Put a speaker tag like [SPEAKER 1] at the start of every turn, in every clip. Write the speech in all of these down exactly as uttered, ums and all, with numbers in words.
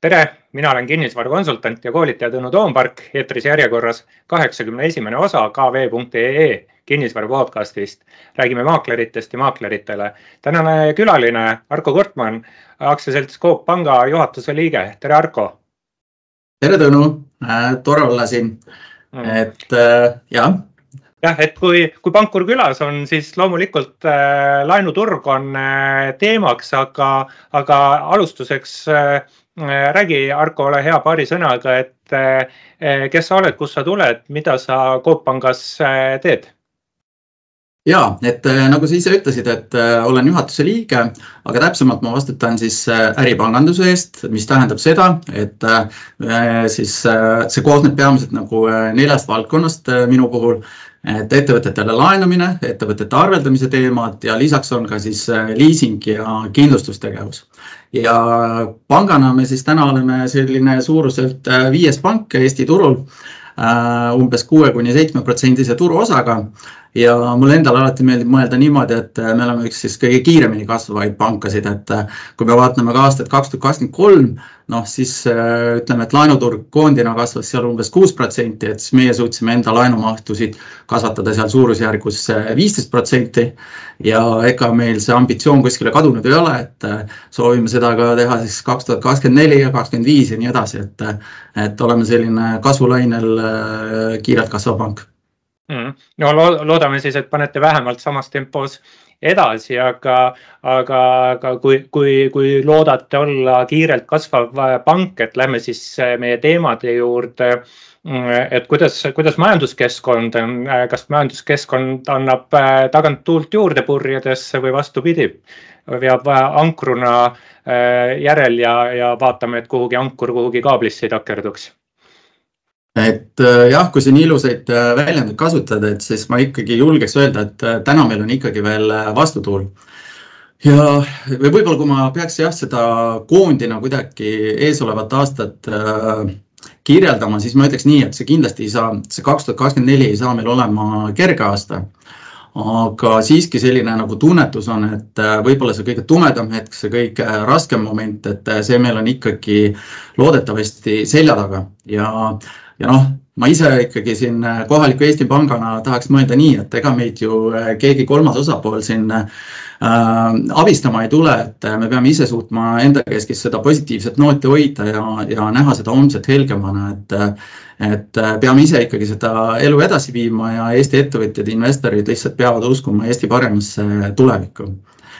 [SPEAKER 1] Tere, mina olen kinnisvarakonsultant ja koolitaja Tõnu Toompark, eetris järjekorras kaheksakümne esimene osa K V punkt E E kinnisvara podcastist. Räägime maakleritest ja maakleritele. Tänane külaline Arko Kurtman, aktsiaselts Coop Panga juhatuse liige. Tere Arko!
[SPEAKER 2] Tere Tõnu, tore olla siin. Mm. Et äh, jah.
[SPEAKER 1] Jah, et kui, kui pankur külas on, siis loomulikult äh, laenuturg on äh, teemaks, aga, aga alustuseks äh, räägi, Arko, ole hea paari sõnaga, et äh, kes sa oled, kus sa tuled, mida sa Coop Pangas äh, teed?
[SPEAKER 2] Jaa, et äh, nagu sa ise ütlesid, et äh, olen juhatuse liige, aga täpsemalt ma vastutan siis äh, äripanganduse eest, mis tähendab seda, et äh, siis, äh, see koosneb peamiselt nagu äh, neljast valdkonnast äh, minu puhul. Et ettevõtetele laenamine, ettevõtete arveldamise teemad ja lisaks on ka siis leasing ja kindlustustegevus. Ja pangana me siis täna oleme selline suuruselt viies pank Eesti turul, umbes kuue kuni seitsme protsendise turuosaga. Ja mul endal alati meeldib mõelda niimoodi, et me oleme üks siis kõige kiiremini kasvavaid pankasid, et kui me vaatame ka aastat kaks tuhat kakskümmend kolm, noh siis ütleme, et laenuturg koondina kasvas seal umbes kuus protsenti, et siis meie suutsime enda laenumahtusid kasvatada seal suurusjärgus viisteist protsenti ja ega meil see ambitsioon kuskile kadunud ei ole, et soovime seda ka teha siis kaks tuhat kakskümmend neli ja kakskümmend viis ja nii edasi, et, et oleme selline kasvulainel kiirelt kasvav pank.
[SPEAKER 1] No loodame siis, et panete vähemalt samas tempos edasi, aga, aga, aga kui, kui, kui loodate olla kiirelt kasvav pank, et lähme siis meie teemade juurde, et kuidas, kuidas majanduskeskkond on, kas majanduskeskkond annab tagant tuult juurde purjedesse või vastupidi, veab ankruna järel ja, ja vaatame, et kuhugi ankur kuhugi kaablisse ei takerduks.
[SPEAKER 2] Et jah, kui siin ilusaid väljendid kasutada, et siis ma ikkagi julgeks öelda, et täna meil on ikkagi veel vastutuul. Ja või võib-olla kui ma peaks jah seda koondina kuidagi eesolevat aastat kirjeldama, siis ma ütleks nii, et see kindlasti ei saa, see kaks tuhat kakskümmend neli ei saa meil olema kerge aasta. Aga siiski selline nagu tunnetus on, et võib-olla see kõige tumedam hetk, see kõige raskem moment, et see meil on ikkagi loodetavasti selja taga. Ja, ja noh, ma ise ikkagi siin kohaliku Eesti pangana tahaks mõelda nii, et ega meid ju keegi kolmas osapool siin äh, abistama ei tule, et me peame ise suutma enda keskis seda positiivset nooti hoida ja, ja näha seda homset helgemana, et, et peame ise ikkagi seda elu edasi viima ja Eesti ettevõtjad, investorid lihtsalt peavad uskuma Eesti paremasse tulevikku.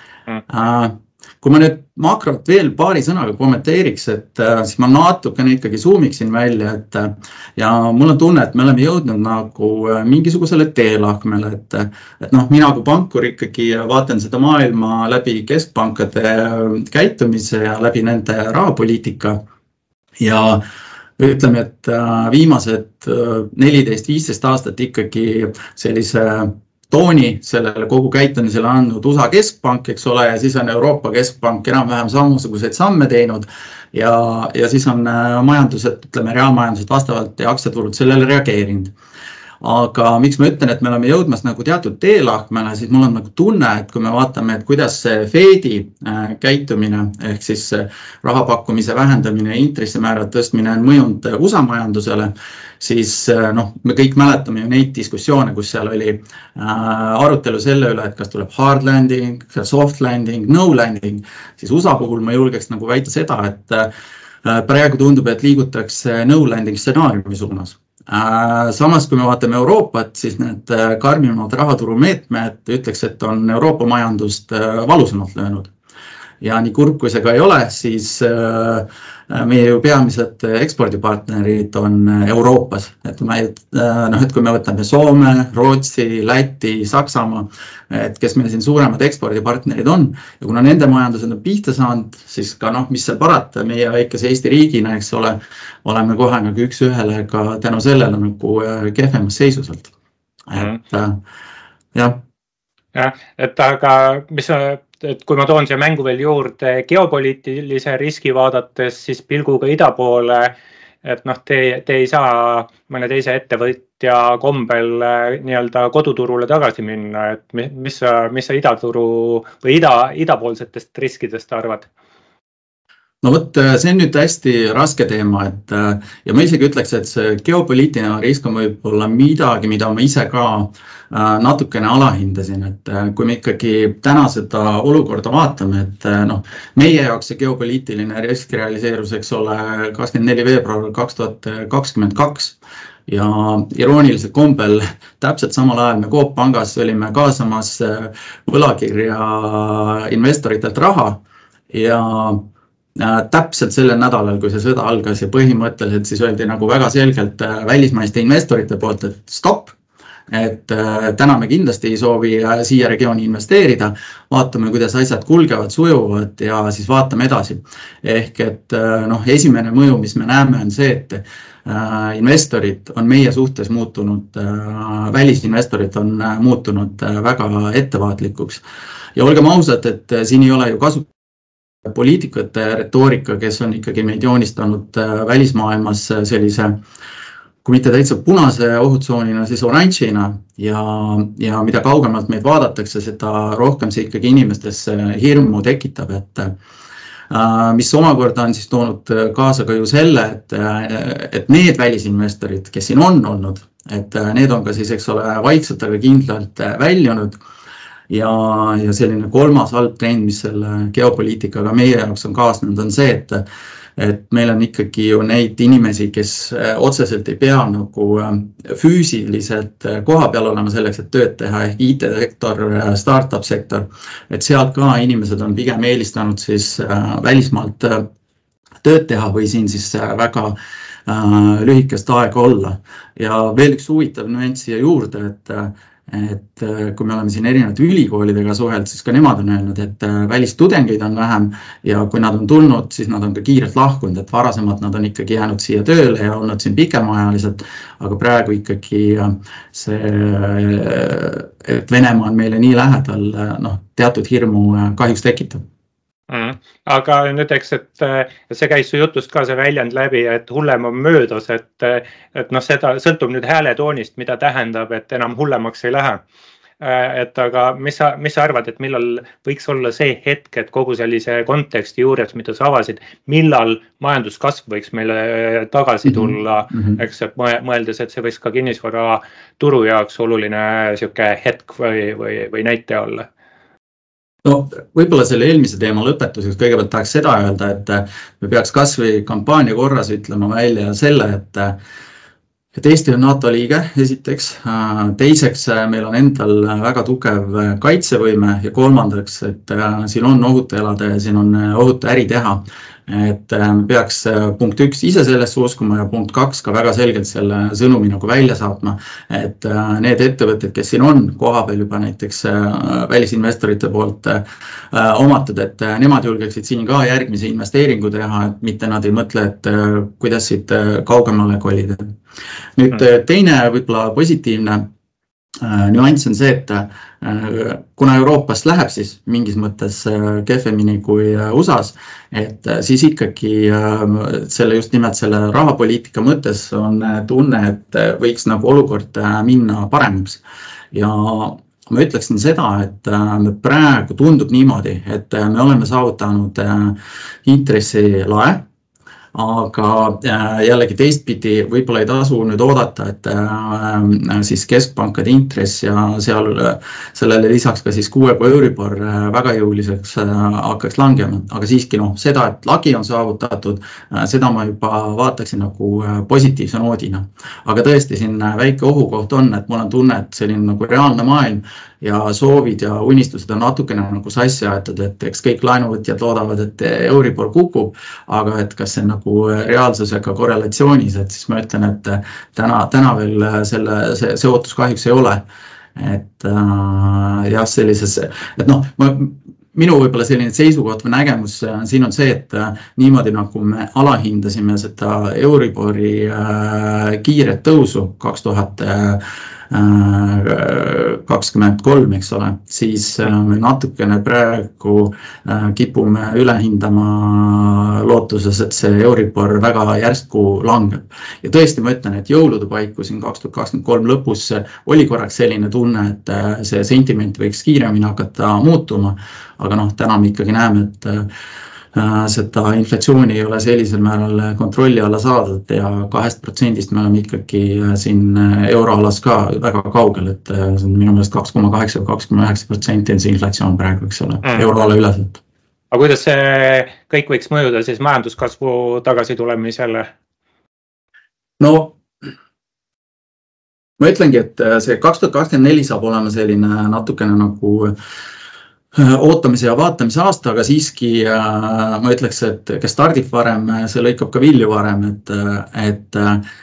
[SPEAKER 2] Mm. Kui ma nüüd makrot veel paari sõnaga kommenteeriks, et siis ma natukene ikkagi zoomiksin välja, et ja mul on tunne, et me oleme jõudnud nagu mingisugusele teelahkmele, et, et noh, mina kui pankur ikkagi vaatan seda maailma läbi keskpankade käitumise ja läbi nende rahapoliitika ja ütleme, et viimased neliteist viisteist aastat ikkagi sellise tooni sellele kogu käitumisele andnud U S A keskpank, eks ole, ja siis on Euroopa keskpank enam-vähem samasuguseid samme teinud ja, ja siis on majandused, ütleme reaalmajandused vastavalt ja aktsiaturud sellele reageerinud. Aga miks ma ütlen, et me oleme jõudmas nagu teatud teelahkmele, siis mul on nagu tunne, et kui me vaatame, et kuidas see Fedi käitumine ehk siis rahapakkumise vähendamine ja intressimäärade tõstmine on mõjunud U S A majandusele, siis noh, me kõik mäletame ju neid diskussioone, kus seal oli arutelu selle üle, et kas tuleb hard landing, soft landing, no landing, siis U S A puhul ma julgeks nagu väita seda, et praegu tundub, et liigutakse no landing stsenaariumi suunas. Samas, kui me vaatame Euroopat, siis need karmimad rahaturumeetmed ütleks, et on Euroopa majandust valusamalt löönud. Ja nii kurb, kui see ka ei ole, siis meie ju peamised ekspordipartnerid on Euroopas. Et, me, noh, et kui me võtame Soome, Rootsi, Läti, Saksamaa, et kes meil siin suuremad ekspordipartnerid on ja kuna nende majandused on pihta saanud, siis ka noh, mis seal parata meie väikese Eesti riigina, eks ole, oleme kohe nagu üks ühele ka tänu sellele nagu kehvemas seisuselt. Et mm. jah.
[SPEAKER 1] Ja, et aga mis et kui ma toon siia mängu veel juurde geopoliitilise riski vaadates, siis pilguga ida poole, et noh, te, te ei saa mõne teise ettevõtja kombel nii-öelda koduturule tagasi minna, et mis sa, mis sa idaturu või ida, idapoolsetest riskidest arvad?
[SPEAKER 2] no vot, see on nüüd hästi raske teema, et ja ma isegi ütleks, et see geopoliitiline risk on võib-olla midagi, mida ma ise ka natukene alahindasin, et kui me ikkagi täna seda olukorda vaatame, et noh, meie jaoks see geopoliitiline risk realiseerus, eks ole, kakskümmend neli veebruar kaks tuhat kakskümmend kaks ja iroonilisel kombel täpselt samal ajal me Coop Pangas olime kaasamas võlakirja investoritelt raha ja täpselt sellel nädalal, kui see sõda algas ja põhimõtteliselt siis öeldi nagu väga selgelt välismaiste investorite poolt, et stopp, et täna me kindlasti ei soovi siia regiooni investeerida, vaatame, kuidas asjad kulgevad, sujuvad ja siis vaatame edasi. Ehk et noh, esimene mõju, mis me näeme, on see, et investorid on meie suhtes muutunud, välisinvestorid on muutunud väga ettevaatlikuks. Ja olgem ausad, et siin ei ole ju kasu poliitikute retoorika, kes on ikkagi meid joonistanud välismaailmas sellise, kui mitte täitsa punase ohutsoonina, siis oranžina ja, ja mida kaugemalt meid vaadatakse, seda rohkem see ikkagi inimestesse hirmu tekitab, et mis omakorda on siis toonud kaasa ka ju selle, et, et need välisinvestorid, kes siin on olnud, et need on ka siis, eks ole, vaikselt, aga kindlalt väljunud. Ja, ja selline kolmas halb trend, mis selle geopoliitikaga meie jaoks on kaasnenud, on see, et, et meil on ikkagi ju neid inimesi, kes otseselt ei pea nagu füüsiliselt koha peal olema selleks, et tööd teha, ehk I T-sektor, startup sektor, et sealt ka inimesed on pigem eelistanud siis välismaalt tööd teha või siin siis väga lühikest aega olla. Ja veel üks huvitav nüanss siia juurde, et et kui me oleme siin erinevate ülikoolidega suhelt, siis ka nemad on öelnud, et välistudengeid on vähem ja kui nad on tulnud, siis nad on ka kiirelt lahkunud, et varasemalt nad on ikkagi jäänud siia tööle ja olnud siin pikemaajaliselt, aga praegu ikkagi see, et Venemaa on meile nii lähedal, noh, teatud hirmu kahjuks tekitab.
[SPEAKER 1] Mm. Aga nüüd eks, et see käis su jutust ka see väljend läbi, et hullem on möödas, et, et noh, seda sõltub nüüd hääletoonist, mida tähendab, et enam hullemaks ei lähe. Et aga mis sa, mis sa arvad, et millal võiks olla see hetk, et kogu sellise konteksti juures, mida sa avasid, millal majanduskasv võiks meile tagasi tulla, mm-hmm. eks et mõeldes, et see võiks ka kinnisvara turu jaoks oluline siuke hetk või, või, või näite olla?
[SPEAKER 2] No, võib-olla selle eelmise teema lõpetuseks kõigepealt tahaks seda öelda, et me peaks kas või kampaania korras ütlema välja selle, et, et Eesti on NATO liige, esiteks. Teiseks, meil on endal väga tugev kaitsevõime ja kolmandaks, et siin on ohutu elada ja siin on ohutu äri teha. Et me peaks punkt üks ise sellesse uskuma ja punkt kaks ka väga selgelt selle sõnumi nagu välja saatma, et need ettevõtted, kes siin on kohapeal juba näiteks välisinvestorite poolt omatud, et nemad julgeksid siin ka järgmise investeeringu teha, et mitte nad ei mõtle, et kuidas siit kaugemale kolida. Nüüd teine võib-olla positiivne nüanss on see, et kuna Euroopast läheb siis mingis mõttes kehvemini kui U S As, et siis ikkagi selle just nimelt selle rahapoliitika mõttes on tunne, et võiks nagu olukord minna paremaks. Ja ma ütleksin seda, et praegu tundub niimoodi, et me oleme saavutanud intressi lae, aga jällegi teistpidi võib-olla ei tasu nüüd oodata, et siis keskpankade intress ja seal sellele lisaks ka siis kuue kuu Euribor väga jõuliseks hakkaks langema. Aga siiski noh, seda, et lagi on saavutatud, seda ma juba vaataksin nagu positiivse noodina. Aga tõesti siin väike ohukoht on, et mul on tunne, et selline nagu reaalne maailm ja soovid ja unistused on natukene nagu sassi aetud, et eks kõik laenuvõtjad loodavad, et Euribor kukub, aga et kas see nagu reaalsusega korrelatsioonis, et siis ma ütlen, et täna, täna veel selle, see, see ootus kahjuks ei ole. Et äh, jah, sellises, et noh, ma, minu võib-olla selline seisukoht või nägemus siin on see, et niimoodi nagu me alahindasime seda Euribori äh, kiiret tõusu kaks tuhat kakskümmend kolm, eks ole, siis me natukene praegu kipume ülehindama lootuses, et see Euribor väga järsku langeb. Ja tõesti ma ütlen, et jõulude paiku siin kaks tuhat kakskümmend kolm lõpus oli korraks selline tunne, et see sentiment võiks kiiremini hakata muutuma, aga noh, täna me ikkagi näeme, et seda inflatsiooni ei ole sellisel määral kontrolli alla saadud ja kahest protsendist me oleme ikkagi siin euroalas ka väga kaugel, et see on minu meelest kaks koma kaheksa või kaks koma üheksa protsenti on see inflatsioon praegu, eks ole, mm. euroala üleselt.
[SPEAKER 1] Aga kuidas see kõik võiks mõjuda siis majanduskasvu tagasi tulemisele?
[SPEAKER 2] No, ma ütlengi, et see kaks tuhat kakskümmend neli saab olema selline natukene nagu ootamise ja vaatamise aasta, aga siiski ma ütleks, et kes stardib varem, see lõikab ka vilju varem, et, et,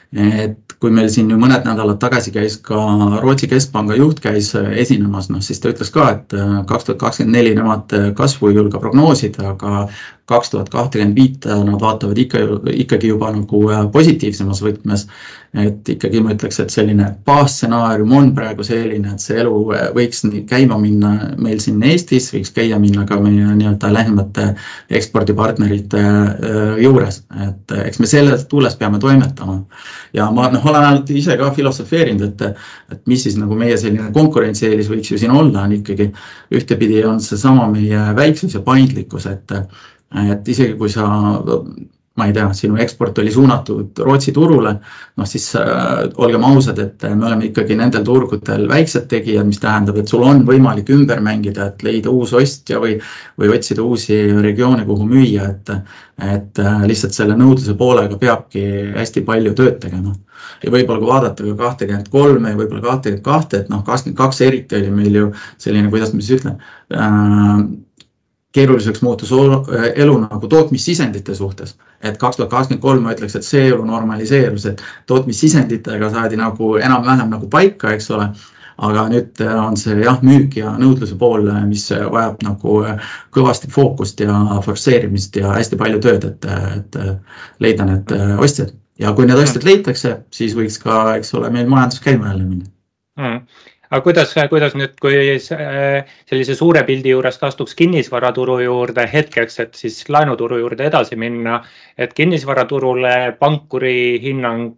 [SPEAKER 2] et kui meil siin ju mõned nädalad tagasi käis ka Rootsi keskpanga juht käis esinemas, no siis ta ütles ka, et kaks tuhat kakskümmend neli nemad kasvu ei julga prognoosida, aga kaks tuhat kakskümmend viis nad vaatavad ikka, ikkagi juba nagu positiivsemas võtmes, et ikkagi ma ütleks, et selline baasstsenaarium on praegu selline, et see elu võiks käima minna meil siin Eestis, võiks käia minna ka meie nii-öelda lähimate ekspordipartnerite juures, et eks me selles tuules peame toimetama. Ja ma noh, olen ainult ise ka filosofeerinud, et, et mis siis nagu meie selline konkurentsieelis võiks ju siin olla, on ikkagi ühtepidi on see sama meie väiksus ja paindlikkus, et et isegi kui sa, ma ei tea, sinu eksport oli suunatud Rootsi turule, noh siis äh, olgem ausad, et me oleme ikkagi nendel turgudel väiksed tegijad, mis tähendab, et sul on võimalik ümber mängida, et leida uus ostja või, või otsida uusi regioone, kuhu müüa, et, et äh, lihtsalt selle nõudluse poolega peabki hästi palju tööd tegema. Ja võib-olla kui vaadata ka kakskümmend kolm ja võib-olla kakskümmend kaks, et noh, kakskümmend kaks eriti oli meil ju selline, kuidas ma siis ütlen, äh, keeruliseks muutus elu nagu tootmissisendite suhtes, et kaks tuhat kakskümmend kolm ma ütleks, et see elu normaliseerus, et tootmissisenditega saadi nagu enam-vähem nagu paika, eks ole, aga nüüd on see jah, müük ja nõudluse pool, mis vajab nagu kõvasti fookust ja forsseerimist ja hästi palju tööd, et, et leida need ostjad. Ja kui need ostjad leitakse, siis võiks ka, eks ole, meil majandus käima jälle minna.
[SPEAKER 1] Mm. Aga kuidas, kuidas nüüd, kui sellise suure pildi juurest astuks kinnisvaraturu juurde hetkeks, et siis laenuturu juurde edasi minna, et kinnisvaraturule pankuri hinnang,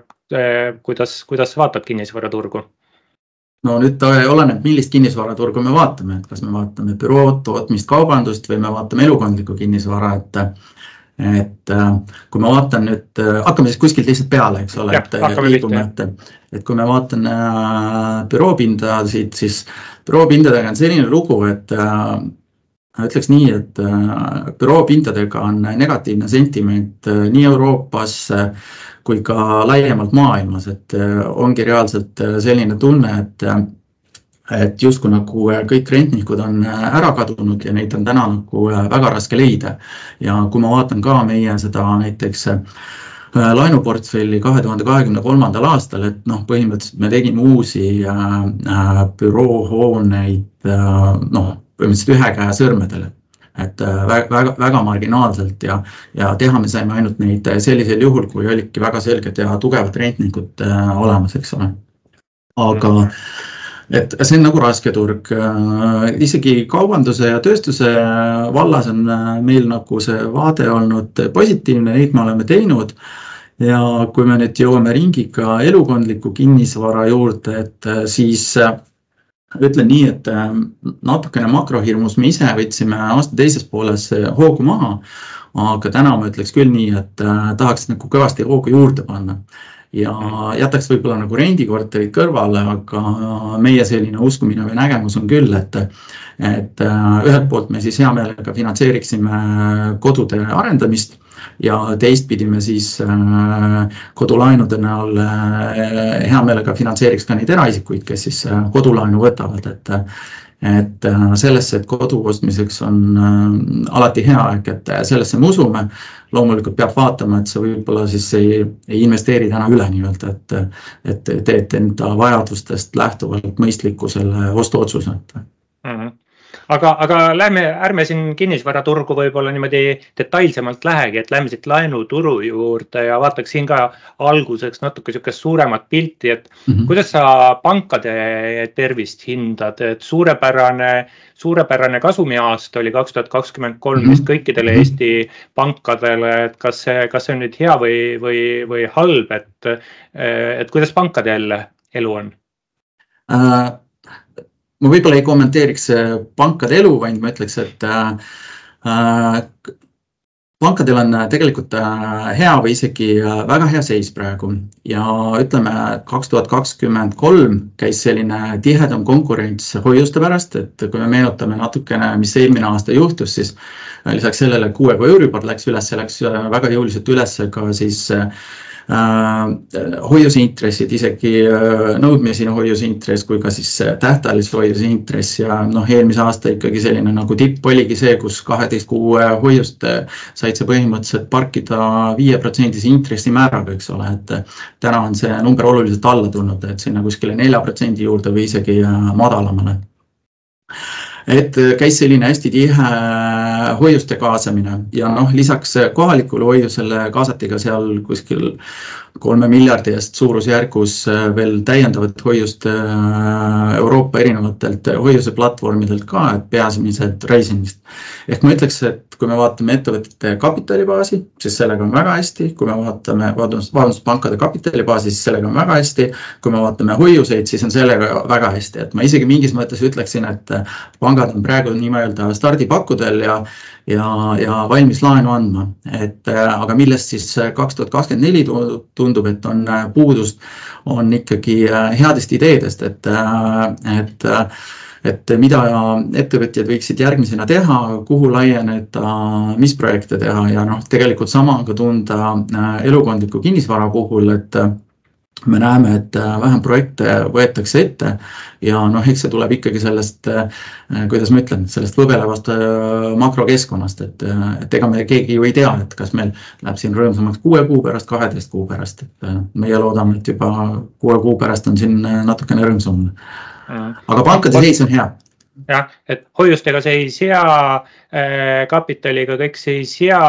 [SPEAKER 1] kuidas, kuidas vaatad kinnisvaraturgu?
[SPEAKER 2] No nüüd oleneb, millist kinnisvaraturgu me vaatame, et kas me vaatame bürood, tootmist, kaubandust või me vaatame elukondlikku kinnisvara, et et kui ma vaatan nüüd, hakkame siis kuskilt lihtsalt peale, eks ole, et liigume, et, et kui me vaatan büroopindasid, siis büroopindadega on selline lugu, et ütleks nii, et büroopindadega on negatiivne sentiment nii Euroopas kui ka laiemalt maailmas, et ongi reaalselt selline tunne, et et justkui nagu kõik rentnikud on ära kadunud ja neid on täna nagu väga raske leida. Ja kui ma vaatan ka meie seda näiteks laenuportfelli kahe tuhande kahekümne kolmandal aastal, et noh, põhimõtteliselt me tegime uusi äh, büroohooneid äh, noh, põhimõtteliselt ühe käe sõrmedel, et väga, väga, väga marginaalselt ja, ja teha me saime ainult neid sellisel juhul, kui olidki väga selged ja tugevad rentnikud äh, olemas, eks ole. Aga et see on nagu raske turg. Isegi kaubanduse ja tööstuse vallas on meil nagu see vaade olnud positiivne, neid me oleme teinud. Ja kui me nüüd jõuame ringiga elukondliku kinnisvara juurde, et siis ütlen nii, et natukene makrohirmus me ise võtsime aasta teises pooles hoogu maha, aga täna ma ütleks küll nii, et tahaks nagu kõvasti hoogu juurde panna. Ja jätaks võib-olla nagu rendikorterid kõrvale, aga meie selline uskumine või nägemus on küll, et, et ühelt poolt me siis hea meelega finantseeriksime kodude arendamist ja teistpidi me siis kodulaenude näol hea meelega finantseeriks ka neid eraisikuid, kes siis kodulaenu võtavad, et et sellesse, et kodu ostmiseks on alati hea aeg, et sellesse me usume. Loomulikult peab vaatama, et see võib-olla siis ei, ei investeeri täna üle nii-öelda, et, et teed enda vajadustest lähtuvalt mõistliku selle ostuotsuse.
[SPEAKER 1] Mm-hmm. Aga, aga lähme, ärme siin kinnisvaraturgu võib-olla niimoodi detailsemalt lähegi, et lähme siit laenuturu juurde ja vaataks siin ka alguseks natuke niisugust suuremat pilti, et mm-hmm. kuidas sa pankade tervist hindad, et suurepärane, suurepärane kasumiaasta oli kaks tuhat kakskümmend kolm mm-hmm. kõikidele Eesti pankadele, et kas see, kas see on nüüd hea või, või, või halb, et, et kuidas pankade elu on?
[SPEAKER 2] Uh... Ma võib-olla ei kommenteeriks pankade elu, vaid ma ütleks, et äh, pankadel on tegelikult hea või isegi väga hea seis praegu ja ütleme, kaks tuhat kakskümmend kolm käis selline tihedam konkurents hoiuste pärast, et kui me meenutame natukene, mis eelmine aasta juhtus, siis lisaks sellele kuue kui Euribor läks üles, läks väga jõuliselt üles ka siis hoiuseintressid, isegi nõudmisine hoiuseintress kui ka siis tähtajalise hoiuseintress ja noh, eelmise aasta ikkagi selline nagu tipp oligi see, kus kaheteist kuu hoiust said see põhimõtteliselt parkida viie protsendise intressimääraga, eks ole, et täna on see number oluliselt alla tulnud, et sinna kuskile nelja protsendi juurde või isegi madalamale. Et käis selline hästi tihe hoiuste kaasamine ja noh, lisaks kohalikule hoiusele kaasati ka seal kuskil kolme miljardi eest suurusjärgus veel täiendavat hoiust Euroopa erinevatelt hoiuseplatvormidelt ka, et peaasemiselt reisimist. Ehk ma ütleks, et kui me vaatame ettevõtete kapitalibaasi, siis sellega on väga hästi, kui me vaatame vabandust pankade kapitalibaasi, siis sellega on väga hästi, kui me vaatame hoiuseid, siis on sellega väga hästi, et ma isegi mingis mõttes ütleksin, et pangad on praegu nii-öelda stardipakkudel ja ja, ja valmis laenu andma, et aga millest siis kaks tuhat kakskümmend neli tundub, et on puudust, on ikkagi headest ideedest, et, et, et mida ettevõtjad võiksid järgmisena teha, kuhu laieneda, mis projekte teha ja noh, tegelikult sama on ka tunda elukondliku kinnisvara puhul, et me näeme, et vähem projekte võetakse ette ja noh, eks see tuleb ikkagi sellest, kuidas ma ütlen, sellest võbelevast makrokeskkonnast, et, et ega me keegi ju ei tea, et kas meil läheb siin rõõmsamaks kuue kuu pärast, kaheteist kuu pärast, et meie loodame, et juba kuue kuu pärast on siin natukene rõõmsam. Aga pankade seis on hea.
[SPEAKER 1] Jah, et hoiustega seis hea, kapitaliga kõik seis hea,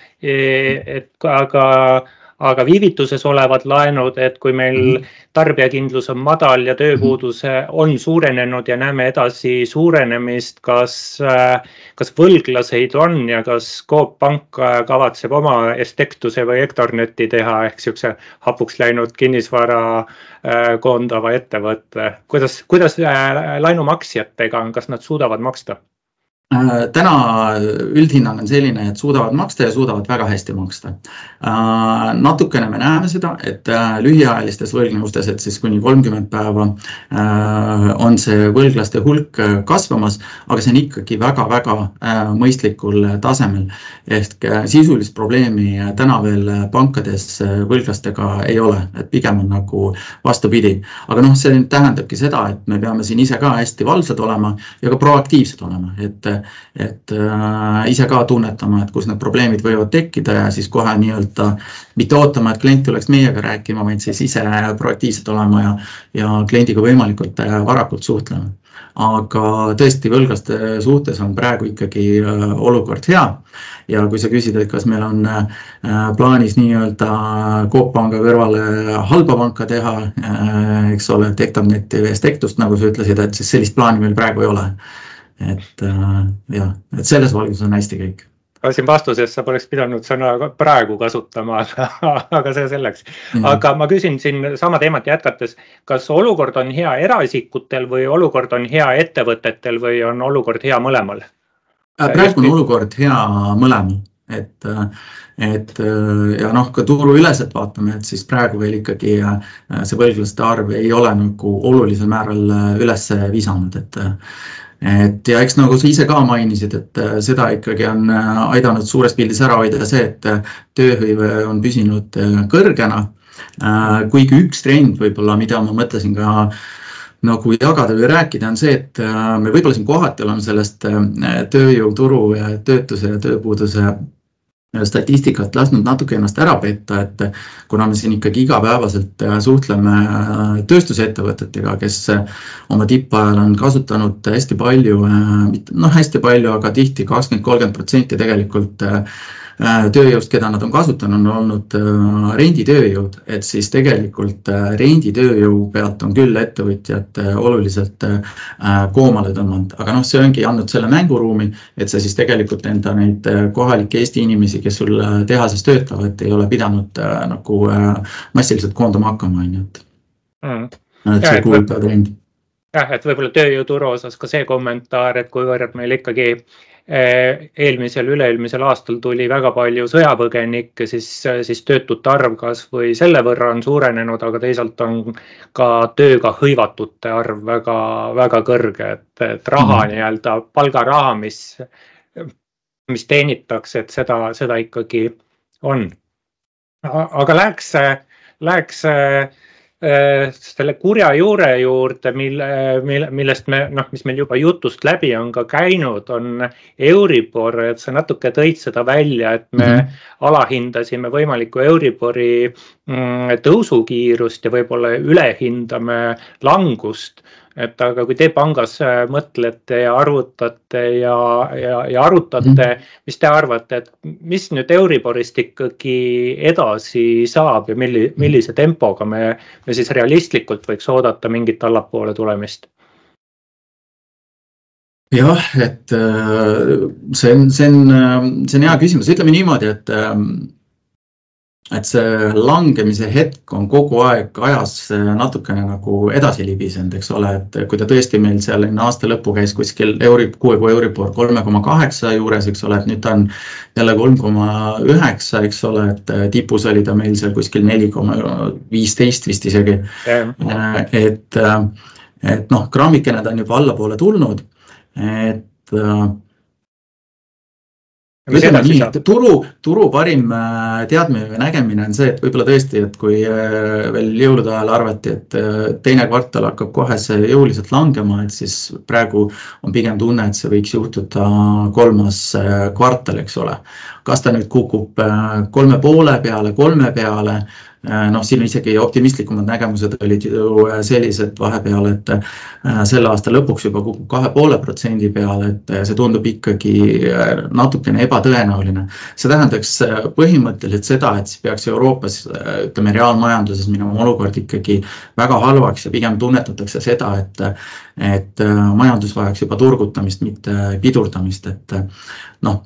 [SPEAKER 1] et aga aga viivituses olevad laenud, et kui meil tarbijakindlus on madal ja tööpuudus on suurenenud ja näeme edasi suurenemist, kas, kas võlglaseid on ja kas Coop Pank kavatseb oma Estektuse või Hektorneti teha ehk siukse hapuks läinud kinnisvara koondava ettevõtte. Kuidas, kuidas laenumaksjatega on, kas nad suudavad maksta?
[SPEAKER 2] Täna üldhinnang on selline, et suudavad maksta ja suudavad väga hästi maksta. Natukene me näeme seda, et lühiajalistes võlgnevustes, et siis kuni kolmkümmend päeva on see võlglaste hulk kasvamas, aga see on ikkagi väga-väga mõistlikul tasemel. Ehk sisulist probleemi täna veel pankades võlglastega ei ole, et pigem on nagu vastupidi. Aga noh, see tähendabki seda, et me peame siin ise ka hästi valvsad olema ja ka proaktiivsed olema, et et äh, ise ka tunnetama, et kus need probleemid võivad tekkida ja siis kohe nii-öelda mitte ootama, et klient tuleks meiega rääkima, vaid siis ise proaktiivsed olema ja, ja kliendiga võimalikult varakult suhtlema. Aga tõesti võlglaste suhtes on praegu ikkagi olukord hea ja kui sa küsid, et kas meil on plaanis nii-öelda Coop Panga kõrvale halba panka teha, eks ole, Hektorneti või Estektust, nagu sa ütlesid, et siis sellist plaani meil praegu ei ole. Et, jah, et selles valguses on hästi kõik.
[SPEAKER 1] Siin vastuses sa poleks pidanud sõna praegu kasutama, aga see selleks. Aga ma küsin siin sama teemat jätkates, kas olukord on hea eraisikutel või olukord on hea ettevõtetel või on olukord hea mõlemal?
[SPEAKER 2] Praegu on olukord hea mõlemal. Et, et ja noh, ka turu üleselt vaatame, et siis praegu veel ikkagi see võlglaste arv ei ole nagu olulisel määral üles visanud, et Et ja eks nagu sa ise ka mainisid, et seda ikkagi on aidanud suures pildis ära hoida see, et tööhõive on püsinud kõrgena. Kuigi üks trend võib-olla, mida ma mõtlesin ka nagu jagada või rääkida, on see, et me võib-olla siin kohati oleme sellest tööjõuturu ja töötuse ja tööpuuduse statistikat lasknud natuke ennast ära petta, et kuna me siin ikkagi igapäevaselt suhtleme tööstusettevõtetega, kes oma tippajal on kasutanud hästi palju, noh hästi palju, aga tihti kakskümmend kolmkümmend protsenti tegelikult tööjõust, keda nad on kasutanud, on olnud renditööjõud, et siis tegelikult renditööjõu pealt on küll ettevõtjad oluliselt koomale tõmmanud, aga noh, see ongi andnud selle mänguruumi, et see siis tegelikult enda neid kohalikke Eesti inimesi, kes sul tehases töötavad, ei ole pidanud nagu massiliselt koondama hakkama, et, mm. et see kuulda trendi.
[SPEAKER 1] Jah, et võib-olla tööjõuturu osas ka see kommentaar, et kuivõrd meil ikkagi eelmisel, üle-eelmisel aastal tuli väga palju sõjapõgenikke, siis, siis töötute arv kas või selle võrra on suurenenud, aga teisalt on ka tööga hõivatute arv väga, väga kõrge, et, et raha mm. nii-öelda palgaraha, mis, mis teenitakse, et seda, seda ikkagi on. Aga läheks, läheks selle kurja juure juurde, mille, mille, millest me, noh, mis meil juba jutust läbi on ka käinud, on Euribor, et sa natuke tõid seda välja, et me mm-hmm. alahindasime võimaliku Euribori tõusukiirust ja võib-olla ülehindame langust. Et aga kui te pangas mõtlete ja arvutate ja, ja, ja arutate, mm. mis te arvate, et mis nüüd Euriborist ikkagi edasi saab ja milli, millise tempoga me, me siis realistlikult võiks oodata mingit allapoole tulemist?
[SPEAKER 2] Jah, et see on, see on, see on hea küsimus. Ütleme niimoodi, et et see langemise hetk on kogu aeg ajas natukene nagu edasi libisend, eks ole, et kui ta tõesti meil seal aasta lõppu käis kuskil euri, kuue kuu Euribor kolme koma kaheksa juures, eks ole, et nüüd ta on jälle kolm koma üheksa, eks ole, et tipus oli ta meil seal kuskil neli koma viisteist vist isegi. Et, et noh, grammikene ta on juba allapoole tulnud, et ütleme nii, et turu, turu parim teadmine või nägemine on see, et võib-olla tõesti, et kui veel jõulude ajal arvati, et teine kvartal hakkab kohe see jõuliselt langema, et siis praegu on pigem tunne, et see võiks juhtuda kolmas kvartal, eks ole. Kas ta nüüd kukub kolme poole peale, kolme peale, noh, siin isegi optimistlikumad nägemused olid ju sellised vahepeal, et selle aasta lõpuks juba kukub kahe poole protsendi peale, et see tundub ikkagi natukene ebatõenäoline. See tähendaks põhimõtteliselt seda, et siis peaks Euroopas, ütleme, reaalmajanduses minema olukord ikkagi väga halvaks ja pigem tunnetatakse seda, et, et majandus vajaks juba turgutamist, mitte pidurdamist, et noh,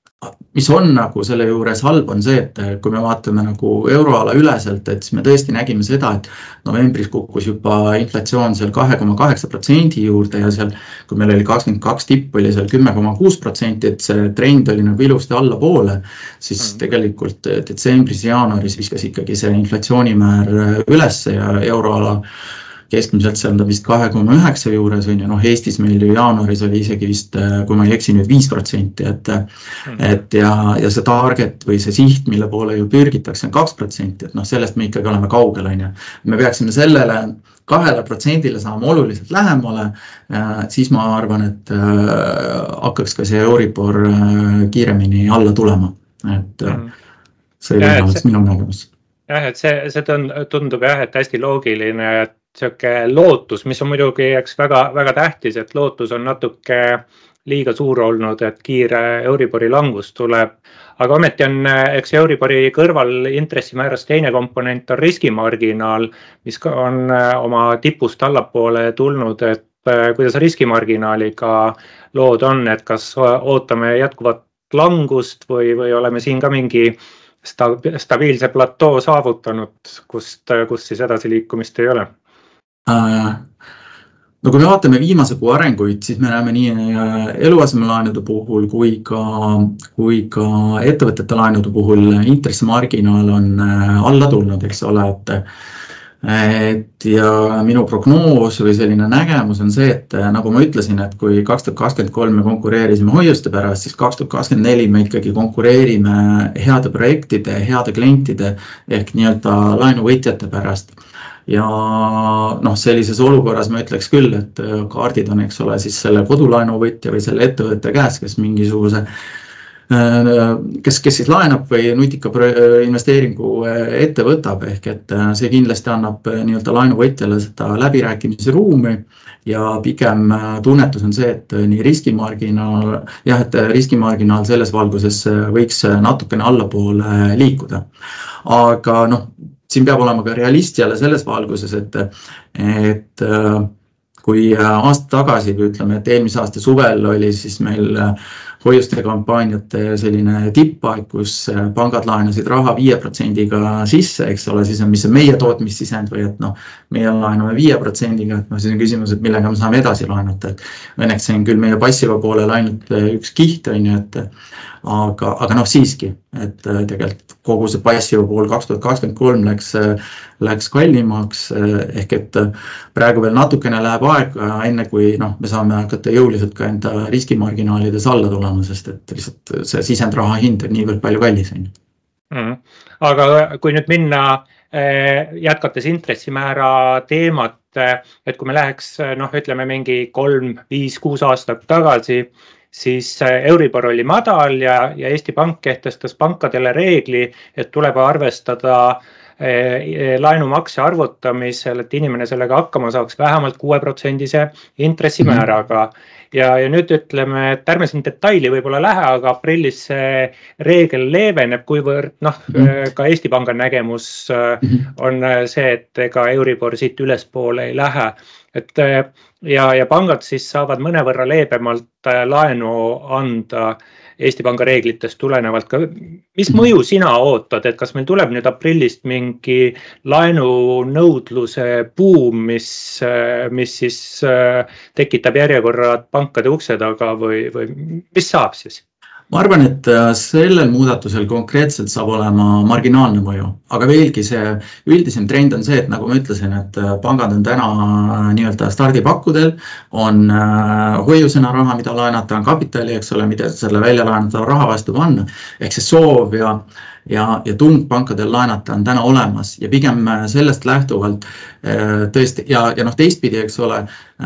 [SPEAKER 2] mis on nagu selle juures halb on see, et kui me vaatame nagu euroala üleselt, et siis me tõesti nägime seda, et novembris kukkus juba inflatsioon seal kahe koma kaheksa protsendi juurde ja seal, kui meil oli kakskümmend kaks tipp, oli seal kümme koma kuus protsenti, et see trend oli nagu ilusti alla poole, siis mm. tegelikult detsembris ja jaanuaris viskas ikkagi see inflatsioonimäär üles ja euroala keskmiselt seal ta vist kahe koma üheksa juures on ja noh, Eestis meil ju jaanuaris oli isegi vist, kui ma ei eksi nüüd viis protsenti, et, et ja, ja see target või see siht, mille poole ju pürgitakse on kaks protsenti, et noh, sellest me ikkagi oleme kaugel, on ju. Me peaksime sellele kahele protsendile saama oluliselt lähemale, siis ma arvan, et hakkaks ka see Euribor kiiremini alla tulema, et see ei ole minu nägemus.
[SPEAKER 1] Jah, et see, see tundub jah, et hästi loogiline, et selline lootus, mis on muidugi eks väga, väga tähtis, et lootus on natuke liiga suur olnud, et kiire Euribori langus tuleb. Aga ometi on eks Euribori kõrval intressimäärast teine komponent on riskimarginaal, mis on oma tipust allapoole tulnud, et kuidas riskimarginaaliga lood on, et kas ootame jätkuvat langust või, või oleme siin ka mingi stabiilse platoo saavutanud, kust, kust siis edasi liikumist ei ole?
[SPEAKER 2] No kui me vaatame viimase kuu arenguid, siis me näeme nii eluasemelaenude puhul kui ka, kui ka ettevõtete laenude puhul intressimarginaal on alla tulnud, eks ole, et, et ja minu prognoos või selline nägemus on see, et nagu ma ütlesin, et kui kaks tuhat kakskümmend kolm me konkureerisime hoiuste pärast, siis kaks tuhat kakskümmend neli me ikkagi konkureerime heade projektide, heade klientide ehk nii-öelda laenuvõitjate pärast. Ja noh, sellises olukorras ma ütleks küll, et kaardid on, eks ole, siis selle kodulaenuvõtja või selle ettevõtte käes, kes mingisuguse, kes, kes siis laenab või nutika investeeringu ette võtab, ehk et see kindlasti annab nii-öelda laenuvõtjale seda läbirääkimise ruumi ja pigem tunnetus on see, et nii riskimarginaal, jah, et riskimarginaal selles valguses võiks natukene allapoole liikuda. Aga noh, siin peab olema ka realist jälle selles valguses, et, et kui aasta tagasi, kui ütleme, et eelmise aasta suvel oli siis meil hoiuste kampaaniate selline tippaeg, kus pangad laenasid raha viie protsendiga sisse, eks ole, siis on, mis on meie tootmissisend või et noh, meie laename viie protsendiga, et noh, siis on küsimus, et millega me saame edasi laenata. Õnneks see on küll meie passiva poolel ainult üks kiht, on ju, et aga, aga noh, siiski, et tegelikult kogu see passiva pool kaks tuhat kakskümmend kolm läks, läks kallimaks, ehk et praegu veel natukene läheb aega enne, kui noh, me saame hakata jõuliselt ka enda riskimarginaalides alla tulema, sest et lihtsalt see sisendraha hind on niivõrd palju kallis.
[SPEAKER 1] Mm. Aga kui nüüd minna jätkates intressimäära teemat, et kui me läheks, noh, ütleme mingi kolm, viis, kuus aastat tagasi, siis Euribor oli madal ja, ja Eesti Pank kehtestas pankadele reegli, et tuleb arvestada laenumakse arvutamisel, et inimene sellega hakkama saaks vähemalt kuue protsendise intressimääraga. Ja, ja nüüd ütleme, et ärme siin detaili võib-olla lähe, aga aprillis see reegel leeveneb, kuivõrd noh, ka Eesti Panga nägemus on see, et ega Euribor siit ülespoole ei lähe. Et, ja, ja pangad siis saavad mõnevõrra leebemalt laenu anda Eesti Panga reeglitest tulenevalt. Ka, mis mõju sina ootad, et kas meil tuleb nüüd aprillist mingi laenunõudluse buum, mis, mis siis tekitab järjekorrad pankade ukse taga või, või mis saab siis?
[SPEAKER 2] Ma arvan, et sellel muudatusel konkreetselt saab olema marginaalne mõju, aga veelgi see üldisem trend on see, et nagu ma ütlesin, et pangad on täna nii-öelda stardipakkudel, on hoiusena raha, mida laenata, on kapitali, eks ole, mida selle välja laenata raha vastu panna, ehk see soov ja ja, ja tung pankadel laenata on täna olemas ja pigem sellest lähtuvalt tõesti ja, ja noh, teistpidi, eks ole,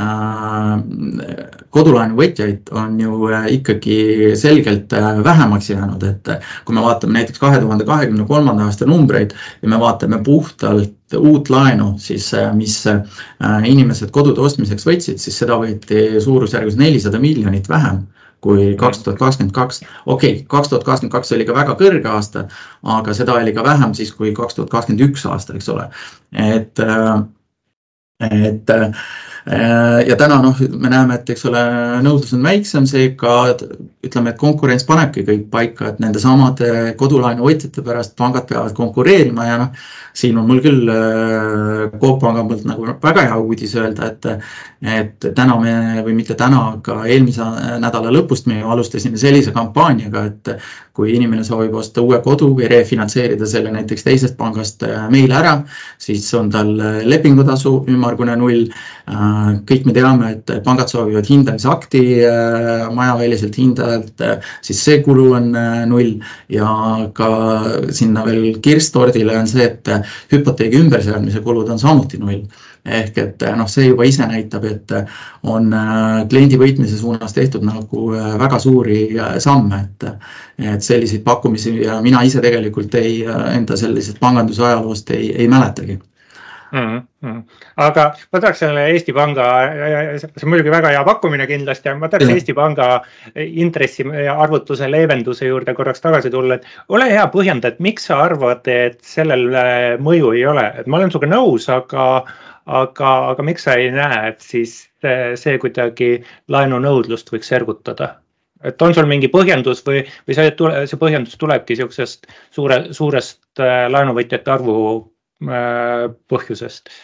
[SPEAKER 2] kodulaenu võtjaid on ju ikkagi selgelt vähemaks jäänud, et kui me vaatame näiteks kahe tuhande kahekümne kolmanda aasta numbreid ja me vaatame puhtalt uut laenu, siis mis inimesed kodude ostmiseks võtsid, siis seda võeti suurusjärgus nelisada miljonit vähem kui kaks tuhat kakskümmend kaks. Okei, kaks tuhat kakskümmend kaks oli ka väga kõrge aasta, aga seda oli ka vähem siis kui kaks tuhat kakskümmend üks aasta, eks ole. Et, et ja täna noh, me näeme, et eks ole, nõudlus on väiksem, seega ütleme, et konkurents panebki kõik paika, et nende samade kodulaenu võtjate pärast pangad peavad konkureerima ja noh, siin on mul küll Coop Panga poolt nagu väga hea uudis öelda, et, et täna me, või mitte täna, aga eelmise nädala lõpust me alustasime sellise kampaaniaga, et kui inimene soovib osta uue kodu või refinantseerida selle näiteks teisest pangast meile ära, siis on tal lepingutasu ümmargune null. Kõik me teame, et pangad soovivad hindamisakti majaväliselt hindajalt, siis see kulu on null ja ka sinna veel kirstordile on see, et hüpoteegi ümberseadmise kulud on samuti null. Ehk et noh, see juba ise näitab, et on kliendi võitmise suunas tehtud nagu väga suuri samme, et, et selliseid pakkumisi ja mina ise tegelikult ei, enda sellised panganduse ajaloost ei, ei mäletagi.
[SPEAKER 1] Mm, mm. Aga ma tahaks selle Eesti Panga, see on muidugi väga hea pakkumine kindlasti, ma tahaks Eesti Panga intressi arvutuse leevenduse juurde korraks tagasi tulla, et ole hea põhjenda, et miks sa arvad, et sellel mõju ei ole, et ma olen suga nõus, aga, aga, aga miks sa ei näe, et siis see kuidagi laenu nõudlust võiks ergutada? Et on sul mingi põhjendus või, või see, see põhjendus tulebki sellisest suure, suurest laenuvõtjate arvu põhjusest?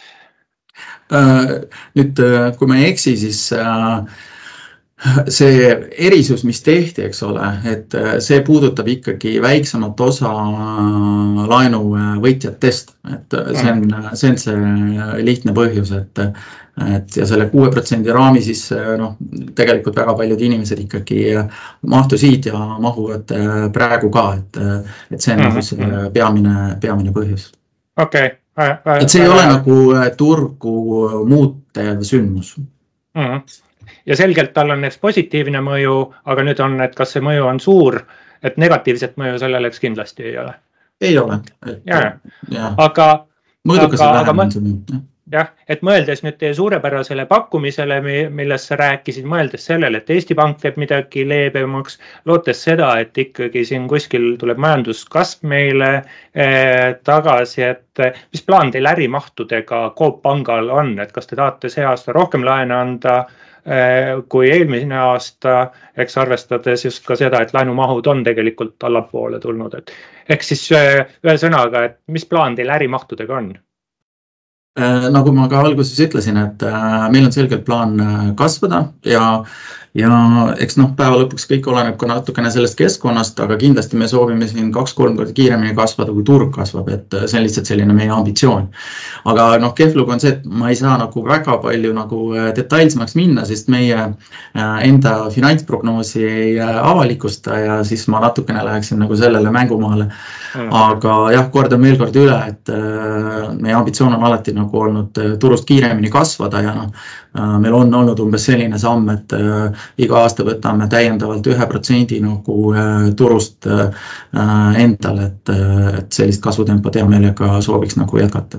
[SPEAKER 2] Nüüd, kui ma ei eksi, siis see erisus, mis tehti, eks ole, et see puudutab ikkagi väiksemat osa laenuvõtjatest, et see on, see on see lihtne põhjus, et et ja selle kuue protsendi raami siis noh, tegelikult väga paljud inimesed ikkagi mahtusid ja mahuvad praegu ka, et, et see on mm-hmm. see peamine, peamine põhjus.
[SPEAKER 1] Okay.
[SPEAKER 2] Et see ei ole nagu turgu muutev sündmus.
[SPEAKER 1] Mm-hmm. Ja selgelt tal on näiteks positiivne mõju, aga nüüd on, et kas see mõju on suur, et negatiivset mõju sellele kindlasti ei ole?
[SPEAKER 2] Ei ole. Et,
[SPEAKER 1] ja. Ja. Aga,
[SPEAKER 2] mõõdukas aga, aga mõt...
[SPEAKER 1] jah, et mõeldes nüüd teie suurepärasele pakkumisele, millest sa rääkisid, mõeldes sellele, et Eesti Pank teeb midagi leebemaks, lootes seda, et ikkagi siin kuskil tuleb majanduskasv meile eh, tagasi, et mis plaan teil ärimahtudega Coop Pangal on, et kas te tahate see aasta rohkem laene anda kui eelmine aasta, eks arvestades just ka seda, et laenumahud on tegelikult allapoole tulnud. Et ehk siis ühe sõnaga, et mis plaan teil ärimahtudega on?
[SPEAKER 2] Nagu ma ka alguses ütlesin, et meil on selgelt plaan kasvada ja Ja eks noh, päeva lõpuks kõik oleneb ka natukene sellest keskkonnast, aga kindlasti me soovime siin kaks-kolm korda kiiremini kasvada, kui turg kasvab, et see on lihtsalt selline meie ambitsioon. Aga noh, kehvlug on see, et ma ei saa nagu väga palju nagu detailsemaks minna, sest meie enda finantsprognoosi ei avalikusta ja siis ma natukene läheksin nagu sellele mängumaale. Aga jah, kordan veel kord üle, et meie ambitsioon on alati nagu olnud turust kiiremini kasvada ja noh, meil on olnud umbes selline samm, et iga aasta võtame täiendavalt ühe protsendi nagu turust endale, et, et sellist kasvutempo hea meelega sooviks nagu jätkata.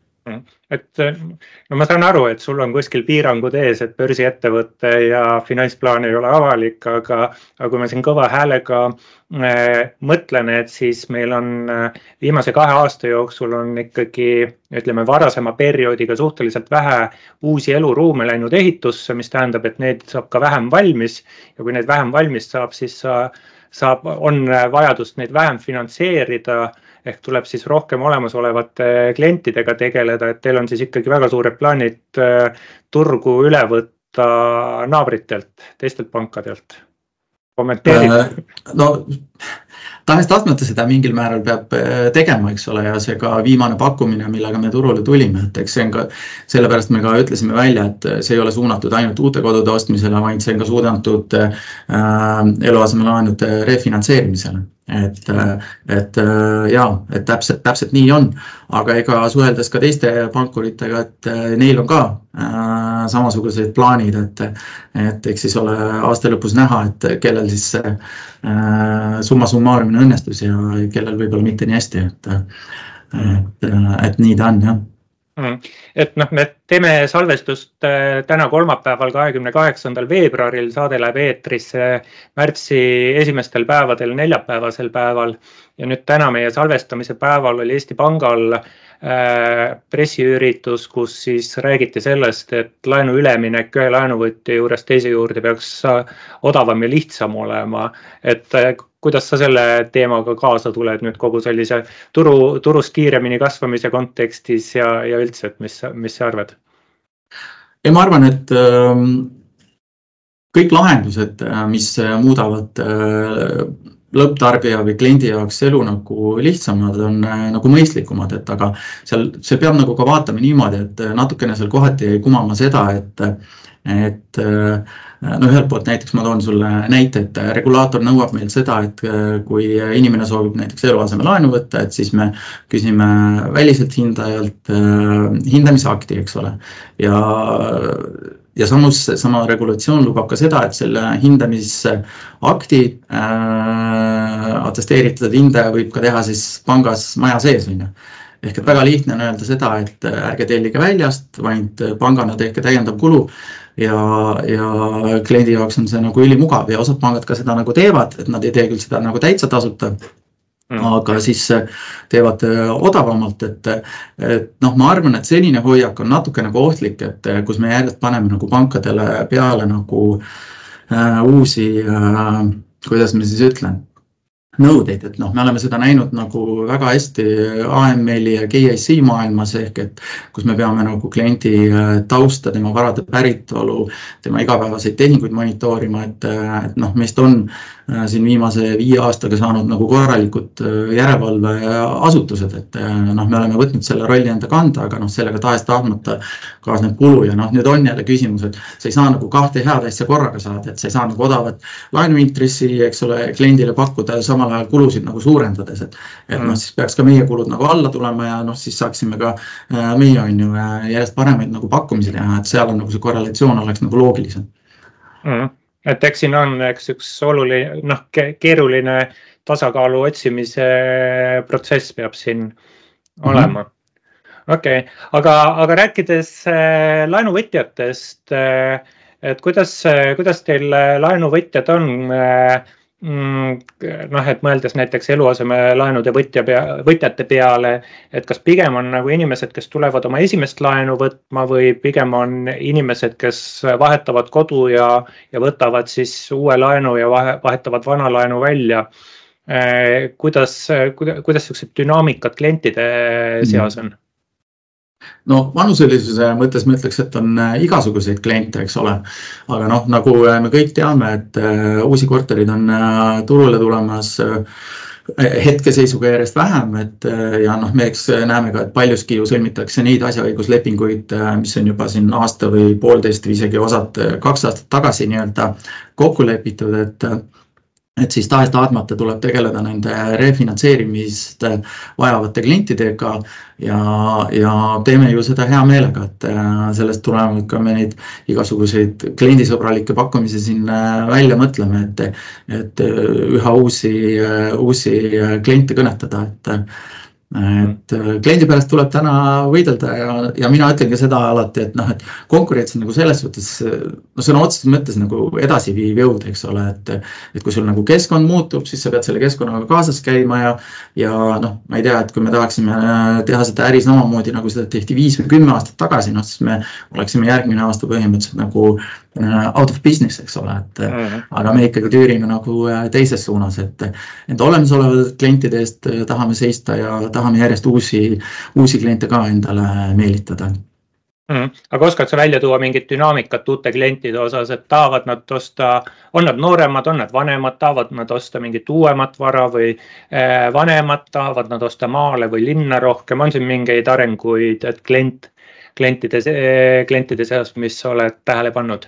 [SPEAKER 1] Et no ma saan aru, et sul on kuskil piirangud ees, et börsiettevõtte ja finantsplaan ei ole avalik, aga, aga kui ma siin kõva häälega äh, mõtlen, et siis meil on äh, viimase kahe aasta jooksul on ikkagi, ütleme, varasema perioodiga suhteliselt vähe uusi eluruume läinud ehitusse, mis tähendab, et need saab ka vähem valmis ja kui need vähem valmis saab, siis sa, saab, on vajadust neid vähem finantseerida, ehk tuleb siis rohkem olemasolevate klientidega tegeleda, et teil on siis ikkagi väga suured plaanid turgu üle võtta naabritelt, teistelt pankadelt. Kommenteerid?
[SPEAKER 2] No, tahes tahtmata seda mingil määral peab tegema, eks ole, ja see ka viimane pakkumine, millega me turule tulime, et eks see on ka, sellepärast me ka ütlesime välja, et see ei ole suunatud ainult uute kodude ostmisele, vaid see on ka suunatud äh, eluasemelaenude refinantseerimisele. Et, et jaa, et täpselt, täpselt nii on, aga ega suheldes ka teiste pankuritega, et neil on ka äh, samasugused plaanid, et, et eks siis ole aasta lõpus näha, et kellel siis äh, summa summaarumine õnnestus ja kellel võib-olla mitte nii hästi, et, et, et nii ta on, jah.
[SPEAKER 1] Et noh, me teeme salvestust täna kolmapäeval kahekümne kaheksandal veebruaril, saade läheb eetrisse märtsi esimestel päevadel, neljapäevasel päeval ja nüüd täna meie salvestamise päeval oli Eesti Pangal pressiüritus, kus siis räägiti sellest, et laenu üleminek ühe laenuvõtja juures teise juurde peaks odavam ja lihtsam olema, et kuidas sa selle teemaga kaasa tuled nüüd kogu sellise turu, turust kiiremini kasvamise kontekstis ja, ja üldse, et mis, mis sa arvad?
[SPEAKER 2] Ja ma arvan, et äh, kõik lahendused, mis muudavad äh, lõpptarbija või kliendi jaoks elu nagu lihtsamad on äh, nagu mõistlikumad, et aga seal, see peab nagu ka vaatama niimoodi, et natukene seal kohati ei kumama seda, et et no ühelt poolt näiteks ma toon sulle näite, et regulaator nõuab meil seda, et kui inimene soovib näiteks eluaseme laenu võtta, et siis me küsime väliselt hindajalt hindamisakti, eks ole. Ja, ja samus sama regulatsioon lubab ka seda, et selle hindamisakti äh, atesteeritud hindaja võib ka teha siis pangas maja sees. Ehk et väga lihtne on öelda seda, et ärge tellige väljast, vaid pangana tehke täiendav kulu ja, ja kliendi jaoks on see nagu ülimugav ja osad pangad ka seda nagu teevad, et nad ei tee küll seda nagu täitsa tasuta, mm. aga siis teevad odavamalt, et, et noh, ma arvan, et selline hoiak on natuke nagu ohtlik, et kus me järjest paneme nagu pankadele peale nagu äh, uusi, äh, kuidas me siis ütlen, nõudeid, et noh, me oleme seda näinud nagu väga hästi A M L-i ja K I C maailmas ehk, et kus me peame nagu kliendi tausta, tema varade päritolu, tema igapäevaseid tehinguid monitoorima, et, et noh, meist on siin viimase viie aastaga saanud nagu korralikud järelevalveasutused, et noh, me oleme võtnud selle rolli enda kanda, aga noh, sellega tahes tahtmata kaasneb kulu ja noh, nüüd on jälle küsimus, et sa ei saa nagu kahte head asja korraga saada, et sa ei saa nagu odavat laenuintressi, eks ole, kliendile pakkuda samal ajal kulusid nagu suurendades, et, et noh, siis peaks ka meie kulud nagu alla tulema ja noh, siis saaksime ka meie on ju järjest paremaid nagu pakkumisi teha, et seal on nagu see korrelatsioon oleks nagu loogilisem.
[SPEAKER 1] Mm. Et eks siin on eks üks oluline, noh, keeruline tasakaalu otsimise protsess peab siin mm-hmm. olema. Okei, okay. aga, aga rääkides laenuvõtjatest, et kuidas, kuidas teil laenuvõtjad on, noh, et mõeldes näiteks eluaseme laenude võtja pea, võtjate peale, et kas pigem on nagu inimesed, kes tulevad oma esimest laenu võtma või pigem on inimesed, kes vahetavad kodu ja, ja võtavad siis uue laenu ja vahetavad vana laenu välja. Kuidas, kuidas, kuidas sellised dünaamikad klientide seas on?
[SPEAKER 2] No vanuselisuse mõttes ma ütleks, et on igasuguseid kliente, eks ole. Aga noh, nagu me kõik teame, et uusi korterid on turule tulemas hetkeseisuga järjest vähem, et ja noh, me eks näeme ka, et paljuski ju sõlmitakse neid asjaõiguslepinguid, mis on juba siin aasta või poolteist või isegi osad kaks aastat tagasi nii-öelda kokku lepitud, et et siis tahes-tahtmata tuleb tegeleda nende refinantseerimist vajavate klientidega ja, ja teeme ju seda hea meelega, et sellest tulenevalt ka me neid igasuguseid kliendisõbralikke pakkumisi siin välja mõtleme, et, et üha uusi, uusi kliente kõnetada, et et kliendi pärast tuleb täna võidelda ja, ja mina ütlen ka seda alati, et noh, et konkurents on nagu selles suhtes, no sõna otseses mõttes nagu edasiviiv jõud, eks ole, et, et kui sul nagu keskkond muutub, siis sa pead selle keskkonnaga kaasas käima ja, ja noh, ma ei tea, et kui me tahaksime teha seda äri samamoodi, nagu seda tehti viis või kümme aastat tagasi, noh, siis me oleksime järgmine aasta põhimõtteliselt nagu out of business, eks ole, et mm-hmm. aga me ikkagi tüürime nagu teises suunas, et, et olemasolevad klientide eest tahame seista ja tahame järjest uusi, uusi kliente ka endale meelitada.
[SPEAKER 1] Mm. Aga oskad sa välja tuua mingit dünaamikat uute klientide osas, et tahavad nad osta, on nad nooremad, on nad vanemad, tahavad nad osta mingit uuemat vara või eh, vanemad, tahavad nad osta maale või linna rohkem, on siin mingeid arenguid, et klient, klientide, klientide seas, mis oled tähele pannud?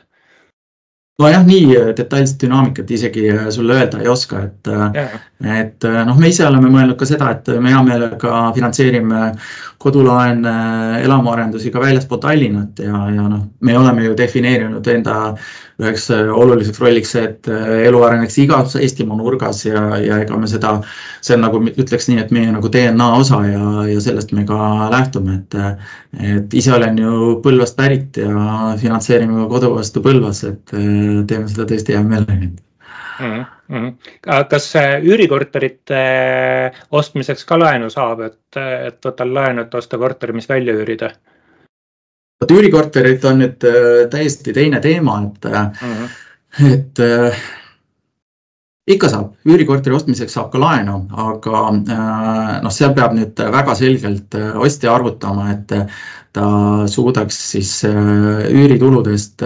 [SPEAKER 2] No jah, nii detailset dünaamikat isegi sulle öelda ei oska, et, yeah. et noh, me ise oleme mõelnud ka seda, et me hea meelega finantseerime kodulaen elamuarendusi ka väljaspool Tallinnat ja, ja noh, me oleme ju defineerinud enda üheks oluliseks rolliks, et elu areneks igas Eestimaa nurgas ja, ja ega me seda, see on nagu ütleks nii, et meie nagu D N A osa ja, ja sellest me ka lähtume, et, et ise olen ju Põlvast pärit ja finantseerime ka kodu vastu Põlvas, et teeme seda tõesti hea meelega.
[SPEAKER 1] Mm-hmm. Kas üürikorterite ostmiseks ka laenu saab, et, et võtan laenu, et osta korteri, mis välja üürida?
[SPEAKER 2] Üürikorterid on nüüd täiesti teine teema, et, mm-hmm. et ikka saab, üürikorteri ostmiseks saab ka laenu, aga noh, seal peab nüüd väga selgelt ostja arvutama, et ta suudaks siis üürituludest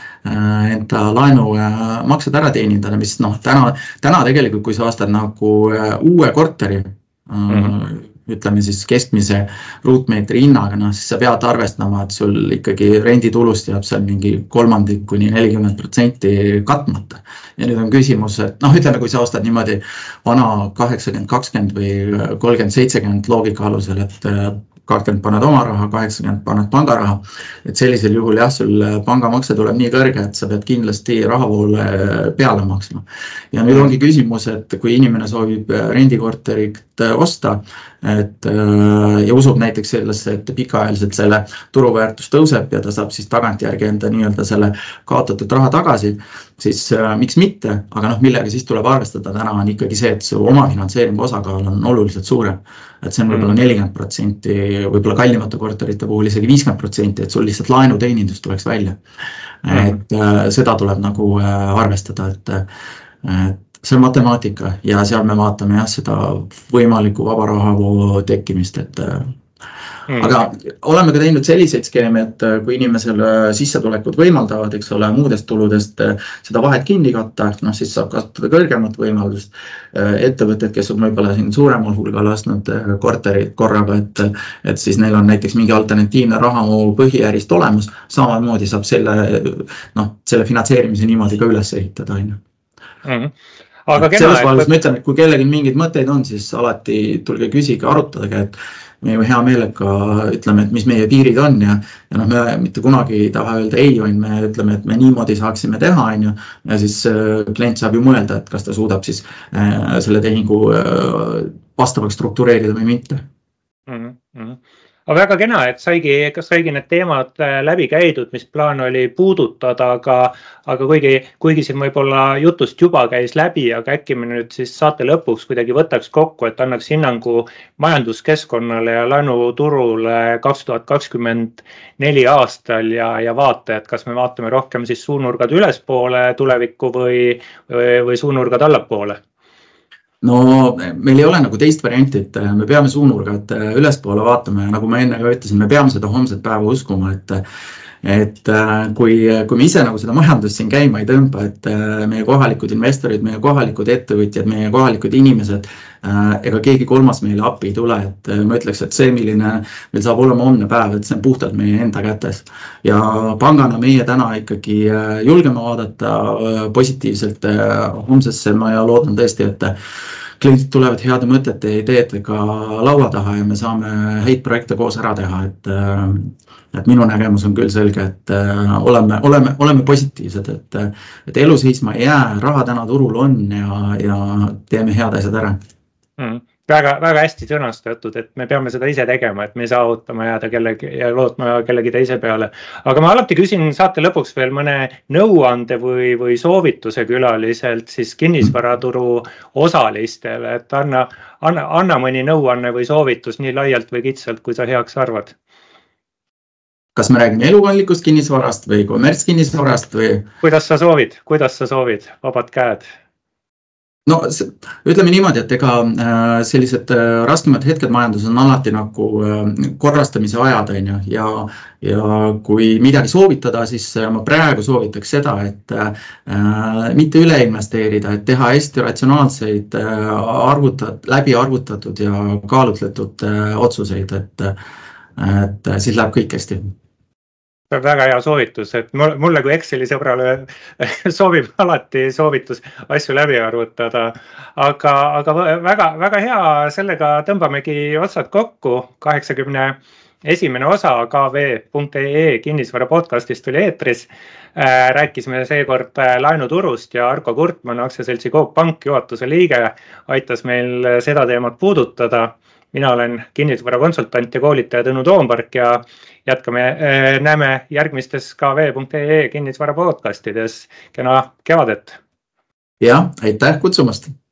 [SPEAKER 2] enda laenu maksed ära teenindada, mis noh, täna, täna tegelikult, kui sa ostad nagu uue korteri, mm-hmm. ütleme siis keskmise ruutmeetri hinnaga, noh, siis sa pead arvestama, et sul ikkagi renditulust jääb seal mingi kolmandik kuni nelikümmend protsenti katmata. Ja nüüd on küsimus, et noh, ütleme, kui sa ostad niimoodi vana kaheksakümmend kakskümmend või kolmkümmend seitsekümmend loogika alusel, et kakskümmend paned oma raha, kaheksakümmend paned pangaraha, et sellisel juhul jah, sul pangamakse tuleb nii kõrge, et sa pead kindlasti rahavoole peale maksma. Ja nüüd ongi küsimus, et kui inimene soovib rendikorterit osta, et ja usub näiteks sellesse, et pikaajaliselt selle turuväärtus tõuseb ja ta saab siis tagantjärgi enda nii-öelda selle kaotatud raha tagasi, siis miks mitte, aga noh, millega siis tuleb arvestada täna on ikkagi see, et su oma finantseeringu osakaal on oluliselt suurem. Et see on võib-olla nelikümmend protsenti, võib-olla kallimate korterite puhul isegi viiskümmend protsenti, et sul lihtsalt laenuteenindus tuleks välja. Et seda tuleb nagu arvestada, et, et see on matemaatika ja seal me vaatame jah, seda võimaliku vabarahavoolu tekkimist, et mm. aga oleme ka teinud selliseid skeeme, et kui inimesel sissetulekud võimaldavad, eks ole, muudest tuludest seda vahet kinni katta, no siis saab kasutada kõrgemat võimaldust. Ettevõtted, kes on võib-olla siin suuremal hulgal lasknud korterid korraga, et, et siis neil on näiteks mingi alternatiivne rahamu põhiärist olemas, samamoodi saab selle, noh, selle finantseerimise niimoodi ka üles ehitada.
[SPEAKER 1] Mm. Aga kena,
[SPEAKER 2] selles valus ma ütlen, et kui kellegi mingeid mõtteid on, siis alati tulge küsige, arutage, et me ju hea meelega ütleme, et mis meie piirid on ja, ja noh, me mitte kunagi ei taha öelda ei, on me ütleme, et me niimoodi saaksime teha, on ju, ja siis klient saab ju mõelda, et kas ta suudab siis äh, selle tehingu äh, vastavaks struktureerida või mitte.
[SPEAKER 1] Mm-hmm. Aga väga kena, et saigi, kas saigi need teemad läbi käidud, mis plaan oli puudutada, aga, aga kuigi, kuigi siin võib-olla jutust juba käis läbi, aga äkki me nüüd siis saate lõpuks kuidagi võtaks kokku, et annaks hinnangu majanduskeskkonnale ja laenuturule kaks tuhat kakskümmend neli aastal ja, ja vaata, et kas me vaatame rohkem siis suunurgad ülespoole tulevikku või, või, või suunurgad allapoole.
[SPEAKER 2] No meil ei ole nagu teist varianti, et me peame suunurgad ülespoole vaatama ja nagu ma enne ka ütlesin, me peame seda homset päeva uskuma, et, et kui, kui me ise nagu seda majandust siin käima ei tõmba, et meie kohalikud investorid, meie kohalikud ettevõtjad, meie kohalikud inimesed, ega keegi kolmas meile appi ei tule, et ma ütleks, et see, milline meil saab olema homne päev, et see on puhtalt meie enda kätes. Ja pangana meie täna ikkagi julgeme vaadata positiivselt homsesse, ma ja loodan tõesti, et kliendid tulevad heade mõtete ja ideedega laua taha ja me saame häid projekte koos ära teha, et, et minu nägemus on küll selge, et oleme, oleme, oleme positiivsed, et, et elu seisma ei jää, raha täna turul on ja, ja teeme head asjad ära.
[SPEAKER 1] Mm. Väga, väga hästi sõnastatud, et me peame seda ise tegema, et me ei saa ootama jääda kellegi ja lootma kellegi teise peale. Aga ma alati küsin saate lõpuks veel mõne nõuande või, või soovituse külaliselt siis kinnisvaraturu osalistele, et anna, anna, anna mõni nõuanne või soovitus nii laialt või kitsalt, kui sa heaks arvad.
[SPEAKER 2] Kas me räägime elukondlikust kinnisvarast või kommertskinnisvarast või?
[SPEAKER 1] Kuidas sa soovid, kuidas sa soovid, vabad käed?
[SPEAKER 2] No ütleme niimoodi, et ega sellised raskemad hetked majandus on alati nagu korrastamise ajad on ju, ja, ja kui midagi soovitada, siis ma praegu soovitaks seda, et mitte üle investeerida, et teha hästi ratsionaalseid, arvutat, läbi arvutatud ja kaalutletud otsuseid, et, et siis läheb kõik hästi.
[SPEAKER 1] Väga hea soovitus, et mulle kui Exceli sõbrale soovib alati soovitus asju läbi arvutada, aga, aga väga, väga hea, sellega tõmbamegi otsad kokku. kaheksakümne esimene osa K V punkt E E kinnisvara podcastist oli eetris. Rääkisime seekord laenuturust ja Arko Kurtman, aktsiaseltsi Coop Pank juhatuse liige, aitas meil seda teemat puudutada. Mina olen kinnisvarakonsultant ja koolitaja Tõnu Toompark ja jätkame, näeme järgmistes K V punkt E E kinnisvara podcastides. Kena kevadet!
[SPEAKER 2] Ja, aitäh kutsumast!